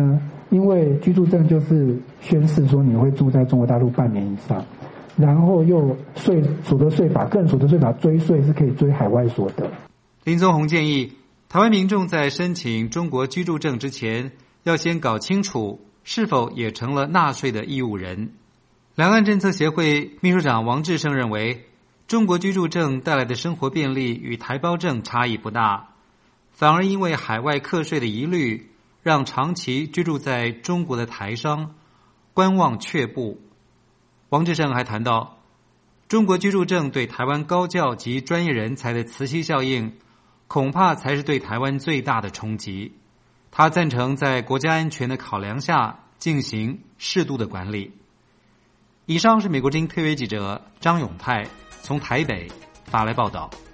因为居住证就是宣示说你会住在中国大陆半年以上，然后又税所得税法，个人所得税法追税是可以追海外所得。 林宗宏建议，台湾民众在申请中国居住证之前，要先搞清楚是否也成了纳税的义务人。两岸政策协会秘书长王志胜认为，中国居住证带来的生活便利与台胞证差异不大，反而因为海外课税的疑虑，让长期居住在中国的台商观望却步。王志胜还谈到，中国居住证对台湾高教及专业人才的磁吸效应，恐怕才是对台湾最大的冲击。他赞成在国家安全的考量下进行适度的管理。以上是美国之音特约记者张永泰从台北发来报道。